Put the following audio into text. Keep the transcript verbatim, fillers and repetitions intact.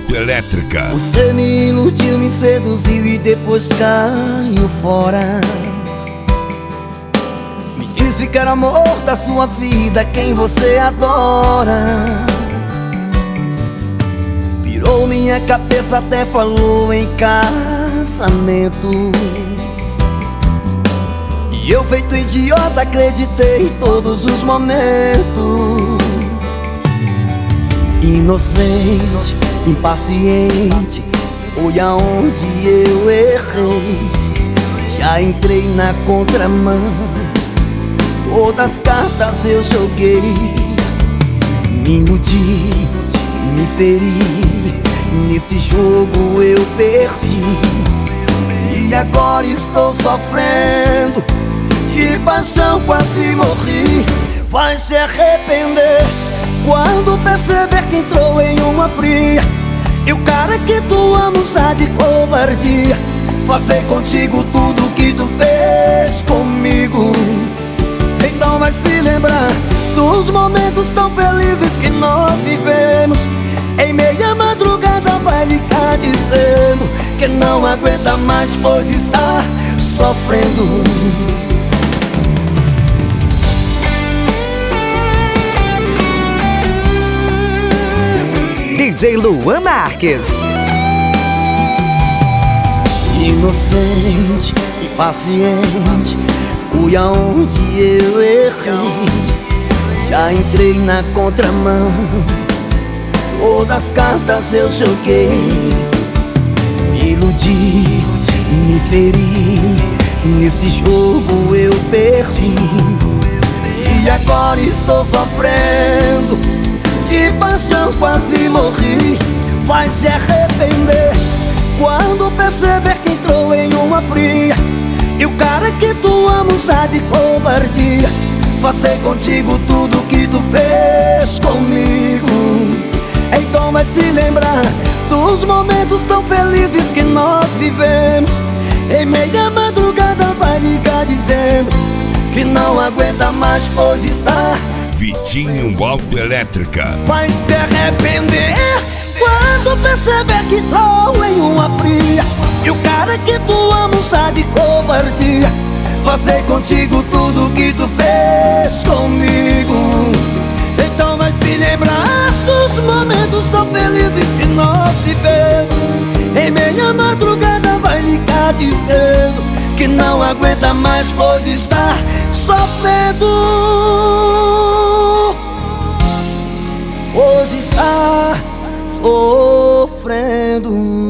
Autoelétrica. Você me iludiu, me seduziu e depois caiu fora. Me disse que era amor da sua vida, quem você adora. Virou minha cabeça, até falou em casamento. E eu, feito idiota, acreditei em todos os momentos. Inocente, impaciente, foi aonde eu errei. Já entrei na contramão, todas as cartas eu joguei. Me iludi, me feri, neste jogo eu perdi. E agora estou sofrendo, de paixão quase morri. Vai se arrepender quando perceber que entrou em uma fria. E o cara que tu ama usa de covardia, fazer contigo tudo que tu fez comigo. Então vai se lembrar dos momentos tão felizes que nós vivemos. Em meia madrugada vai ligar dizendo que não aguenta mais, pois está sofrendo. D J Luan Marques. Inocente, impaciente, fui aonde eu errei. Já entrei na contramão, todas as cartas eu joguei. Me iludi, me feri, nesse jogo eu perdi. E agora estou sofrendo, de paixão quase morri. Vai se arrepender quando perceber que entrou em uma fria. E o cara que tu ama usa de covardia, fazer contigo tudo que tu fez comigo. Então vai se lembrar dos momentos tão felizes que nós vivemos. Em meia madrugada vai ligar dizendo que não aguenta mais, pois está Vitinho Autoelétrica. vai se arrepender quando perceber que entrou em uma fria. E o cara que tu ama usa de covardia, fazer contigo tudo que tu fez comigo. Então vai se lembrar dos momentos tão felizes que nós vivemos. Em meia madrugada vai ligar dizendo que não aguenta mais, pois está sofrendo. Pois está sofrendo.